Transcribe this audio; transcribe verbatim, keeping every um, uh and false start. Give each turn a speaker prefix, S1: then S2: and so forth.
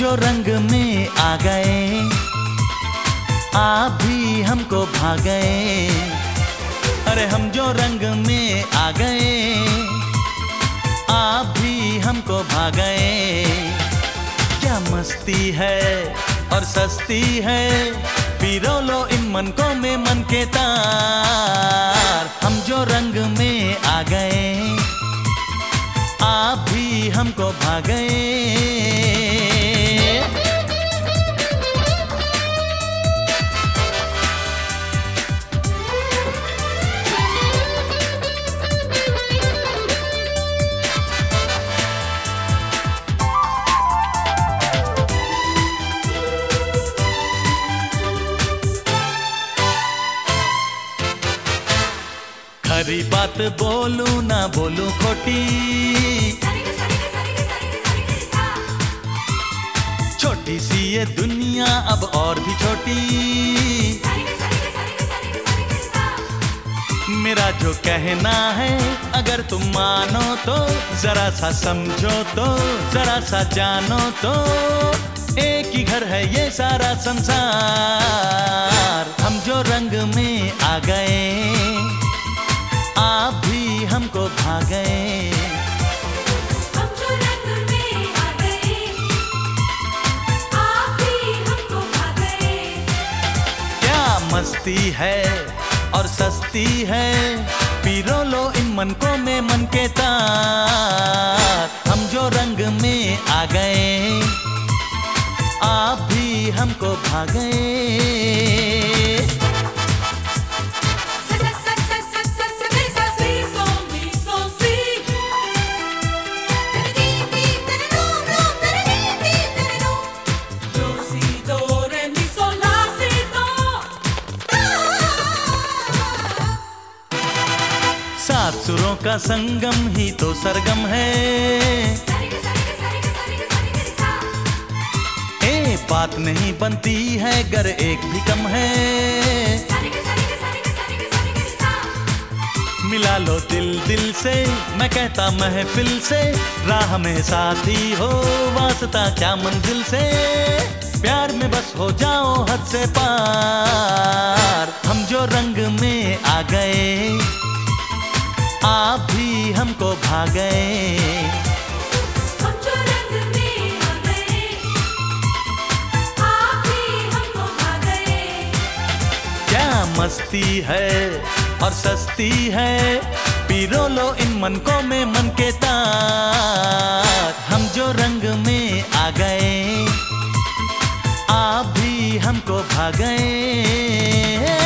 S1: जो रंग में आ गए, आप भी हमको भा गए। अरे हम जो रंग में आ गए, आप भी हमको भा गए। क्या मस्ती है और सस्ती है, पिरो लो इन मन को में मन के तार। हम जो रंग में आ गए, आप भी हमको भा गए। खरी बात बोलूं ना बोलूं खोटी, छोटी सी ये दुनिया अब और भी छोटी। मेरा जो कहना है अगर तुम मानो तो, जरा सा समझो तो, जरा सा जानो तो, एक ही घर है ये सारा संसार। हम जो रंग में आ गए, आप भी हमको भा गए।
S2: हम जो रंग में आ गए, आप भी हमको भा गए।
S1: क्या मस्ती है और सस्ती है, पिरो लो इन मन को में मन के तार। हम जो रंग में आ गए, आप भी हमको भा गए। सात सुरों का संगम ही तो सरगम है। ए बात नहीं बनती है गर एक भी कम है। मिला लो दिल दिल से, मैं कहता महफिल से, राह में साथी हो वास्ता क्या मंजिल से। प्यार में बस हो जाओ हद से पार। हम जो रंग में आ गए, आप भी हमको भा गए।
S2: हम जो रंग में आ गए, आप भी हमको भा गए।
S1: क्या मस्ती है और सस्ती है, पिरो लो इन मन को में मन के तार। हम जो रंग में आ गए, आप भी हमको भा गए।